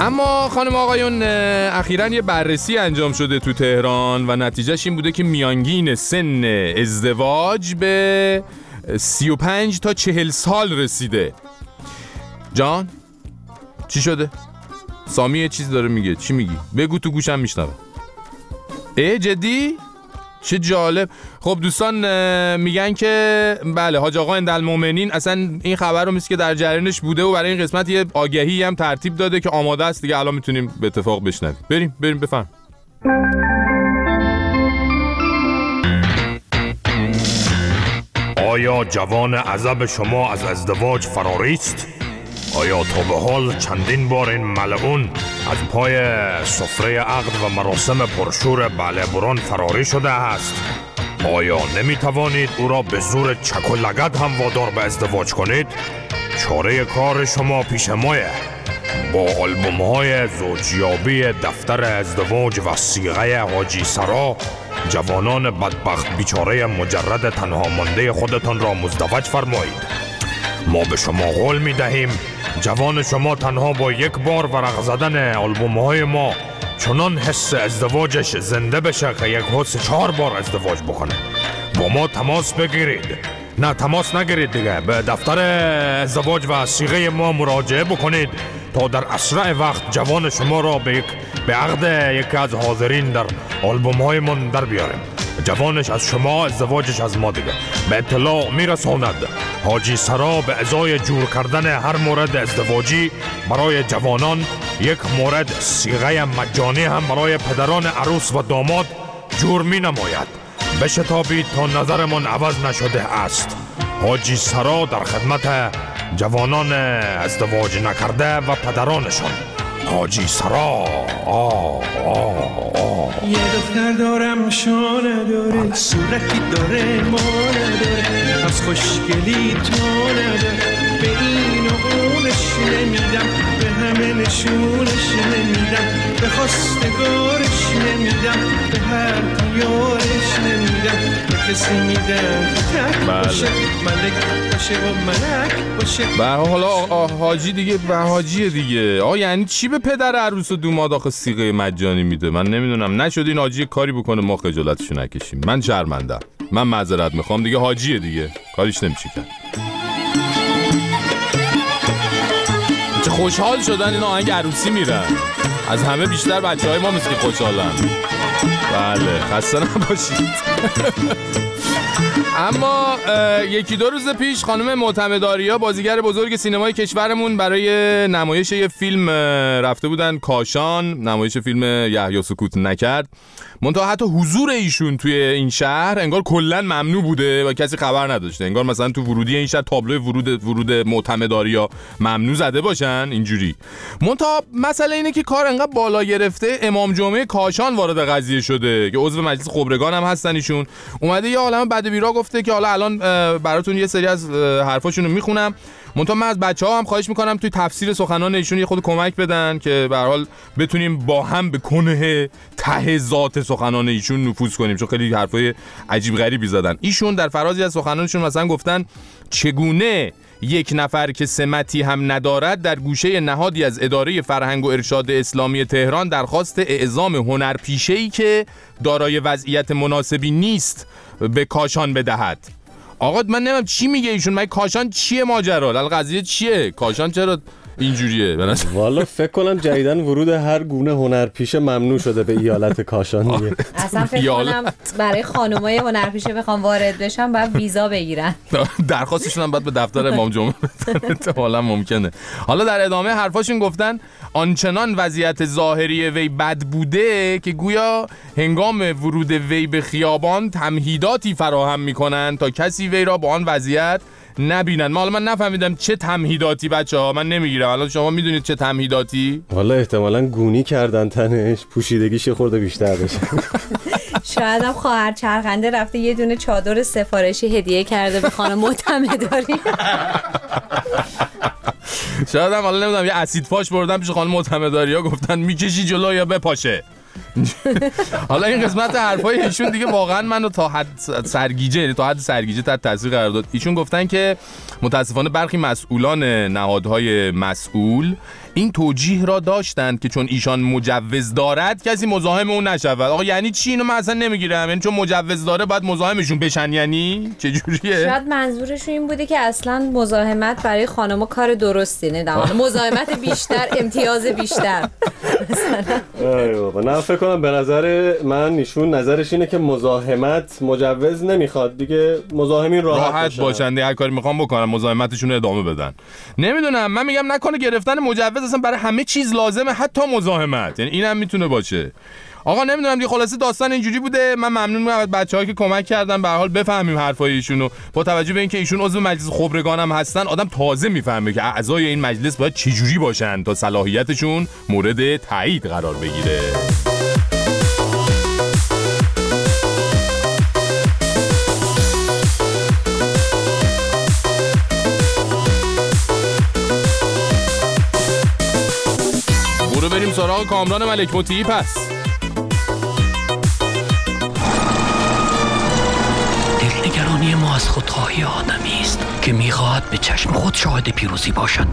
اما خانم آقایون، اخیراً یه بررسی انجام شده تو تهران و نتیجهش این بوده که میانگین سن ازدواج به 35 تا 40 سال رسیده. جان؟ چی شده؟ سامی یه چیز داره میگه. چی میگی؟ بگو تو گوشم میشنوم. جدی؟ چه جالب. خب دوستان میگن که بله حاج آقا اندالمومنین اصلا این خبر رو مثل که در جریانش بوده و برای این قسمت یه آگهی هم ترتیب داده که آماده است دیگه. الان میتونیم به اتفاق بشنویم. بریم بفهم. آیا جوان عزب شما از ازدواج فراری است؟ آیا تا به حال چندین بار این ملعون از پای سفره عقد و مراسم پرشور بله‌بران فراری شده است؟ آیا نمی توانید او را به زور چک و لگد هم وادار به ازدواج کنید؟ چاره کار شما پیش مایه. با آلبوم های زوجیابی دفتر ازدواج و صیغه حاجی سرا جوانان بدبخت بیچاره مجرد تنها مانده خودتان را مزدوج فرمایید. ما به شما قول می دهیم جوان شما تنها با یک بار ورق زدن آلبوم های ما چنان حس ازدواجش زنده بشه که یک حس 4 بار ازدواج بکنه. با ما تماس بگیرید. نه تماس نگیرید دیگه، به دفتر ازدواج و صیغه ما مراجعه بکنید تا در اسرع وقت جوان شما را به عقد یکی از حاضرین در آلبوم های من در بیاریم. جوانش از شما، ازدواجش از ما دیگه. به اطلاع میرساند حاجی سرا به ازای جور کردن هر مورد ازدواجی برای جوانان یک مورد صیغه مجانی هم برای پدران عروس و داماد جور می نماید. بشتابید تا نظرمان عوض نشده است. حاجی سرا در خدمت جوانان ازدواج نکرده و پدرانشان. حاجی سرا. یه دختر دارم شانه داره، صورتی داره ما نداره، از خوشگلی تو نداره. به این و اونش نمیدم، به همه نشونش نمیدم، به خواستگارش نمیدم، به هر دیارش نمیدم. به کسی میدم تک باشه، ملک باشه و ملک باشه. حالا حاجی دیگه و حاجیه دیگه. یعنی چی به پدر عروس و دوماد آخه صیغه مجانی میده؟ من نمیدونم. نشد این حاجی کاری بکنه ما خجالتشو نکشیم. من شرمندم. من معذرت میخوام دیگه. حاجیه دیگه، کاریش نمیشه کرد. چه خوشحال شدن اینا آهنگ عروسی میرن. از همه بیشتر بچهای ما مثل که خوشحالن. بله خسته نباشید. اما یکی دو روز پیش خانم معتمدآریا بازیگر بزرگ سینمای کشورمون برای نمایش یه فیلم رفته بودن کاشان. نمایش فیلم یحیی سکوت نکرد. منتها حتی حضور ایشون توی این شهر انگار کلا ممنوع بوده و کسی خبر نداشته. انگار مثلا تو ورودی این شهر تابلو ورود معتمدآریا ممنوع زده باشن اینجوری. منتها مسئله اینه که کار انقدر بالا گرفته امام جمعه کاشان وارد قضیه شده که عضو مجلس خبرگان هم هستن. ایشون اومده یه عالمه بد بیرا گفته که حالا الان براتون یه سری از حرفاشونو میخونم. منتها من از بچه‌ها هم خواهش میکنم توی تفسیر سخنان ایشون یه خود کمک بدن که به هر حال بتونیم با هم به کنه ته ذات سخنان ایشون نفوذ کنیم، چون خیلی حرفای عجیب غریبی زدن. ایشون در فرازی از سخنانشون مثلا گفتن چگونه یک نفر که سمتی هم ندارد در گوشه نهادی از اداره فرهنگ و ارشاد اسلامی تهران درخواست اعزام هنرپیشه‌ای که دارای وضعیت مناسبی نیست به کاشان بدهد. آقا من نمیدونم چی میگه ایشون. من کاشان چیه ماجرا؟ القضیه چیه؟ کاشان چرا اینجوریه؟ والا فکر کنم جدیدن ورود هر گونه هنرپیشه ممنوع شده به ایالت کاشان دیگه. اصلا فکر کنم برای خانمای هنرپیشه بخوام وارد بشن باید ویزا بگیرن. درخواستشون هم باید به دفتر امام جمعه احتمالاً ممکنه. حالا در ادامه حرفاشون گفتن آنچنان وضعیت ظاهری وی بد بوده که گویا هنگام ورود وی به خیابان تمهیداتی فراهم میکنن تا کسی وی را با آن وضعیت نبینن. حالا من نفهمیدم چه تمهیداتی بچه‌ها. من نمیگیرم. الان شما میدونید چه تمهیداتی؟ والا احتمالاً گونی کردن تنش، پوشیدگیش خورده بیشتر بشه. شاید هم خواهر چرخنده رفته یه دونه چادر سفارشی هدیه کرده به خانم معتمدآریا. شاید هم حالا نمیدونم یه اسید پاش بردن پیش خانم معتمدآریا گفتن میکشی جلو یا بپاشه. حالا این قسمت حرفای ایشون دیگه واقعا منو تا حد سرگیجه تحت تاثیر قرار داد. ایشون گفتن که متاسفانه برخی مسئولان نهادهای مسئول این توجیه را داشتند که چون ایشان مجوز دارد کسی مزاحم اون نشود. آقا یعنی چی؟ اینو من اصلا نمیگیرم. یعنی چون مجوز داره باید مزاحمشون بشن؟ یعنی چه جوریه؟ شاید منظورشون این بوده که اصلا مزاحمت برای خانم‌ها کار درستی نه، مزاحمت بیشتر، امتیاز بیشتر. ای بابا، نه فکر کنم به نظر من ایشون نظرش اینه که مزاحمت مجوز نمیخواد دیگه، مزاحمین راحت باشن هر کاری میخوام بکنن، مزاحمتشون رو ادامه بدن. نمیدونم، من میگم نکنه گرفتن مجوز اصلا برای همه چیز لازمه، حتی مزاحمت، یعنی اینم میتونه باشه. آقا نمیدونم دیگه، خلاصه داستان اینجوری بوده. من ممنون از بچه‌ها که کمک کردن به هر حال بفهمیم حرفای ایشونو. با توجه به اینکه ایشون عضو مجلس خبرگان هم هستن، آدم تازه میفهمه که اعضای این مجلس باید چه جوری باشن تا صلاحیتشون مورد تایید قرار بگیره. برو بریم سراغ کامران ملک مطیعی. پس دلنگرانی ما از خودخواهی آدمی است که میخواهد به چشم خود شاهد پیروزی باشد.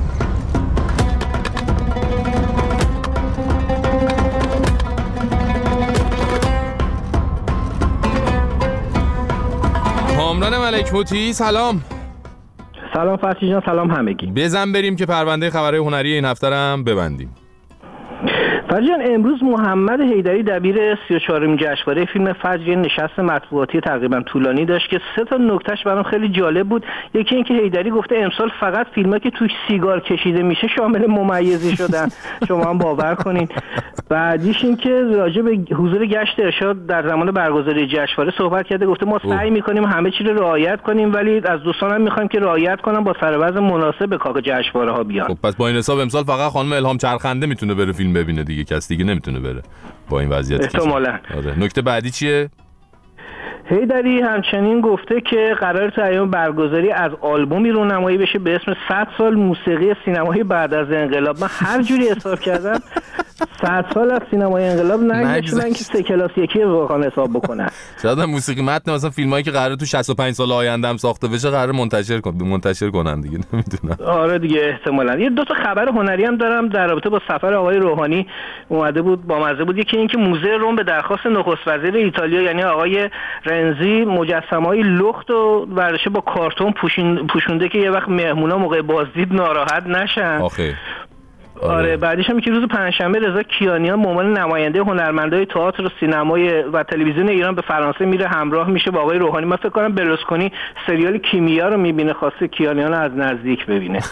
کامران ملک مطیعی سلام. سلام فرشید جان، سلام همگی. بزن بریم که پرونده خبرهای هنری این هفته رو هم ببندیم. فرشید جان، امروز محمد حیدری دبیر 34مین جشنواره فیلم فجر نشست مطبوعاتی تقریبا طولانی داشت که 3 تا نکتهش برام خیلی جالب بود. یکی اینکه حیدری گفته امسال فقط فیلمایی که توش سیگار کشیده میشه شامل ممیزی شدن. شما هم باور کنین. بعدیش این که راجع به حضور گشت ارشاد در زمان برگزاری جشنواره صحبت کرده، گفته ما سعی می‌کنیم همه چی رو رعایت کنیم ولی از دوستانم می‌خوایم که رعایت کنن با سروز مناسب به کاغ جشنواره‌ها بیان. خب پس با این حساب امسال فقط خانم الهام چرخنده میتونه بره فیلم ببینه دیگه، کس دیگه نمیتونه بره با این وضعیت. احتمالاً. آره. نکته بعدی چیه؟ حیدری همچنین گفته که قرار تا ایام برگزاری از آلبومی رونمایی بشه به اسم 100 سال موسیقی سینمایی بعد از انقلاب. من هر جوری حساب کردم 100 سال از سینمای انقلاب نگذاشتن که 3 کلاس یکی واقعا حساب بکنن. شاید موسیقی متن مثلا فیلمایی که قراره تو 65 سال آینده هم ساخته بشه قراره منتشر کنن دیگه، نمیدونم. آره دیگه احتمالاً. یه 2 تا خبر هنری هم دارم در رابطه با سفر آقای روحانی. اومده بود با مزه بود. یکی این که موزه روم به درخواست نخست وزیر ایتالیا یعنی آقای رنزی مجسمه‌های لخت و ورشه با کارتون پوشونده که یه وقت مهمونا موقع بازدید ناراحت نشن. آخه آره. بعدش هم که روز پنجشنبه رضا کیانیان به عنوان نماینده هنرمندای تئاتر و سینمای و تلویزیون ایران به فرانسه میره، همراه میشه با آقای روحانی. من فکر کنم برلوسکونی سریال کیمیا رو میبینه، خواسته کیانیان رو از نزدیک ببینه.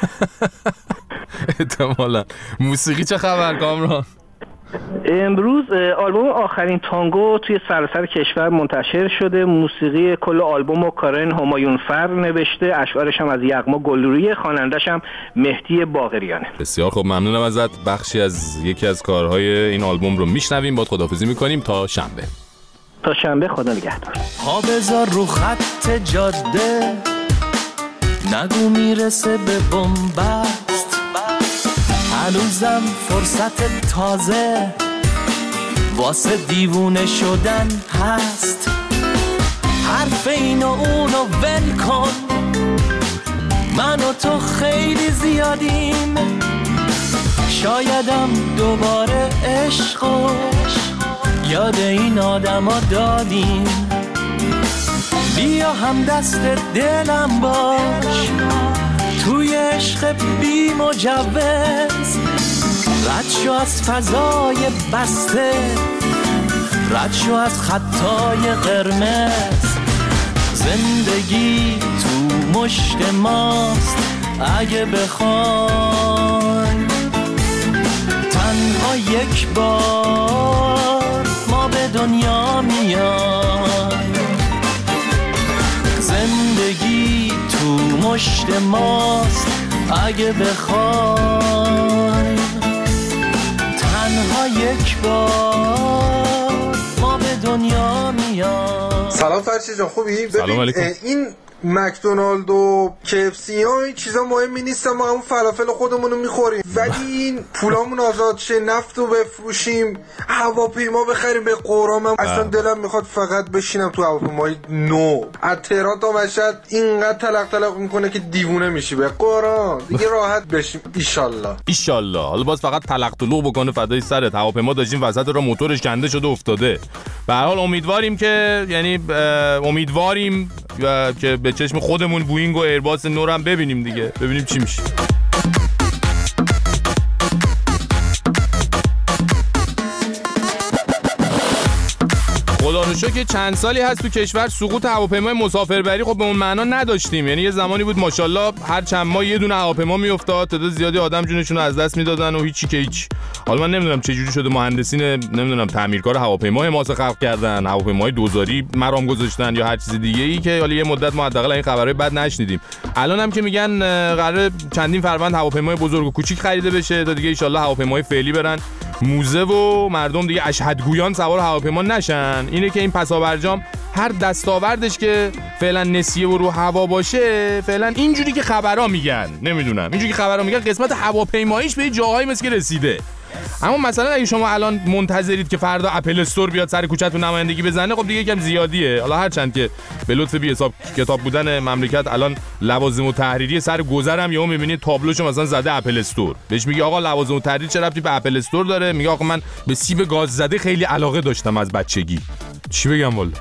احتمالاً. موسیقی چه خبر کامران؟ امروز آلبوم آخرین تانگو توی سراسر کشور منتشر شده. موسیقی کل آلبوم رو کارن همایونفر نوشته، اشعارش هم از یغما گلرویه، خواننده‌ش هم مهدی باقریانه. بسیار خوب، ممنونم ازت. بخشی از یکی از کارهای این آلبوم رو میشنویم. باهات خداحافظی میکنیم تا شنبه. تا شنبه، خدا نگهدار. پا بذار رو خط جاده، نگو میرسه به بنبست، هنوزم فرصت تازه واسه دیوونه شدن هست. حرف این و اونو ول کن، من و تو خیلی زیادیم، شایدم دوباره عشقو یاد این آدما دادیم. بیا هم دست دلم باش توی عشق بی مجوز، رد شو از فضای بسته، رد شو از خطای قرمز. زندگی تو مشت ماست، اگه بخوایم تنها یک بار ما به دنیا میایم. زندگی تو مشت ماست، اگه بخوایم تنها یک بار ما به دنیا میایم. سلام فرشید جان، خوبی؟ سلام علیکم. این مکدونالد و KFC این چیزا مهمی نیستن، ما همون فلافل خودمون رو میخوریم، ولی این پولامون آزاد شه، نفت رو بفروشیم، هواپیما بخریم. به قرآن من اصلا دلم میخواد فقط بشینم تو هواپیمای نو از تهران تا مشهد. اینقدر تلق تلق میکنه که دیوونه میشی. به قرآن دیگه راحت بشیم ایشالله. حالا باز فقط تلق طلوق بکنه فدای سرت. هواپیما داشتیم وسط راه موتورش کنده شده افتاده. به هر حال امیدواریم که که به چشم خودمون بوینگ و ایرباس نور هم ببینیم دیگه، ببینیم چی میشه. خدا رو شکر که چند سالی هست تو کشور سقوط هواپیمای مسافربری خب به اون معنا نداشتیم. یعنی یه زمانی بود ماشاءالله هر چند ماه یه دونه هواپیما میافتاد، تعداد زیادی آدم جونشون رو از دست میدادن و هیچی که هیچ. حالا من نمیدونم چه جوری شده مهندسین تعمیرکار هواپیما حماسه خلق کردن، هواپیمای دوزاری مرام گذاشتن یا هر چیز دیگه ای که حالا یه مدت ما حداقل این خبرای بد نشنیدیم. الان هم که میگن قراره چندین فروند هواپیمای بزرگ و کوچیک خریده بشه تا دیگه ان شاءالله هواپیمای فعلی برن موزه و مردم دیگه اشهدگویان سوار هواپیما نشن. اینه که این پسابرجام هر دستاوردش که فعلا نسیه و رو هوا باشه، فعلا اینجوری که خبرا میگن، نمیدونم اینجوری که خبرا میگن قسمت هواپیماییش به جاهایی مثل که رسیده. اما مثلا اگه شما الان منتظرید که فردا اپل استور بیاد سر کوچه‌تون نمایندگی بزنه، خب دیگه یکم زیادیه. حالا هرچند که به لطف بی حساب کتاب بودن مملکت الان لوازم التحریری سر گذرم یهو میبینید تابلوشو مثلا زده اپل استور، بهش میگه آقا لوازم التحریر چه ربطی به اپل استور داره؟ میگه آقا من به سیب گاز زده خیلی علاقه داشتم از بچگی. چی بگم والا.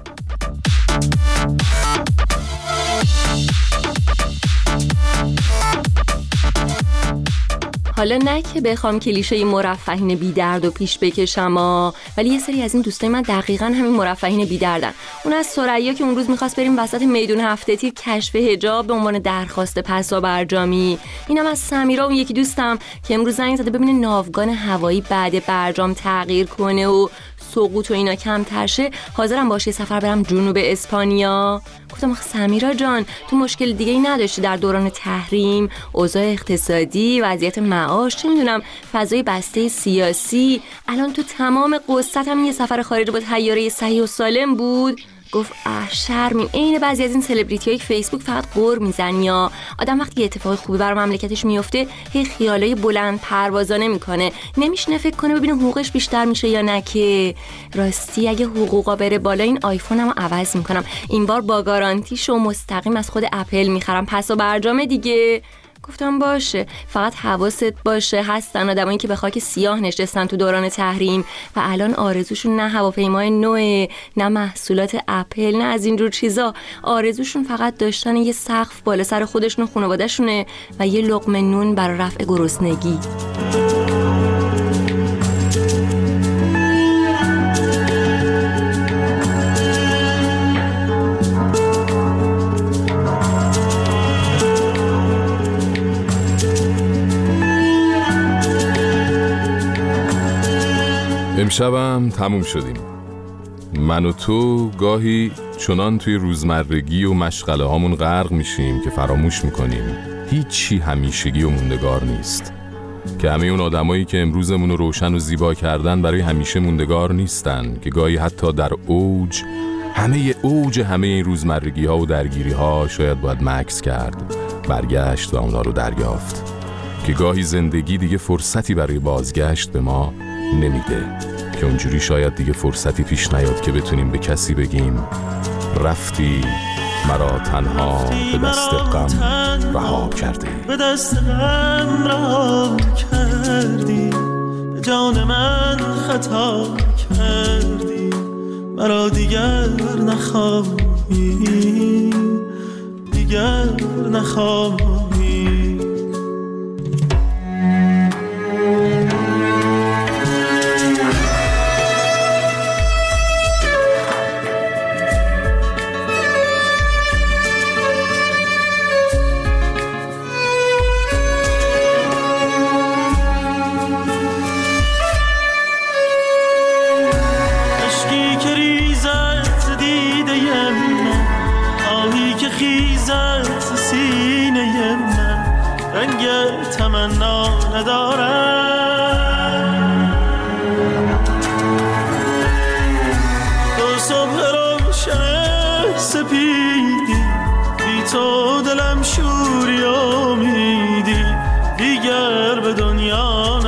حالا نه که بخوام کلیشه مرفهین بی درد و پیش بکشم ولی یه سری از این دوستای من دقیقاً همین مرفهین بی دردن. اون از ثریا که اون روز می‌خواست بریم وسط میدون هفته تیر کشف حجاب به عنوان درخواست پسابرجامی. اینم از سمیرا، اون یکی دوستم که امروز زنگ زده ببینه ناوگان هوایی بعد برجام تغییر کنه و سقوط و اینا کمتر شه، حاضرم باشه سفر برم جنوب اسپانیا. گفتم آخه سمیرا جان تو مشکل دیگه ای نداشتی در دوران تحریم، اوضاع اقتصادی، وضعیت معاش، چه میدونم فضای بسته سیاسی، الان تو تمام قصت هم یه سفر خارج با طیاره صحیح و سالم بود؟ گفت شرمیم. عین بعضی از این سلبریتی‌های فیسبوک فقط قُر میزنن یا آدم وقتی یه اتفاق خوبی برای مملکتش میفته هی خیالای بلند پروازانه میکنه، نمیشنه فکر کنه ببینه حقوقش بیشتر میشه یا نه. که راستی اگه حقوقا بره بالا این آیفونمو عوض میکنم، این بار با گارانتیشو مستقیم از خود اپل میخرم، پسا برجام دیگه. گفتم باشه، فقط حواست باشه هستن آدمایی که به خاک سیاه نشستن تو دوران تحریم و الان آرزوشون نه هواپیمای نوئه، نه محصولات اپل، نه از اینجور چیزا. آرزوشون فقط داشتن یه سقف بالا سر خودشون و خانواده‌شونه و یه لقمه نون برای رفع گرسنگی. امشبم تموم شدیم. من و تو گاهی چنان توی روزمرگی و مشغله هامون غرق میشیم که فراموش میکنیم هیچی همیشگی و موندگار نیست، که همه اون آدمایی که امروزمون رو روشن و زیبا کردن برای همیشه موندگار نیستن، که گاهی حتی در اوج همه این روزمرگی ها و درگیری ها شاید باید مکث کرد، برگشت و اونا رو دریافت، که گاهی زندگی دیگه فرصتی برای بازگشت به ما نمیده، که اونجوری شاید دیگه فرصتی پیش نیاد که بتونیم به کسی بگیم رفتی مرا تنها به دست غم رها کردی، به دست غم رها کردی، به جان من خطا کردی، مرا دیگر نخواهی، دیگر نخواهی. تمنا ندارم تو صبح روشن سپیدی، بی تو دلم شوری امیدی دیگر به دنیا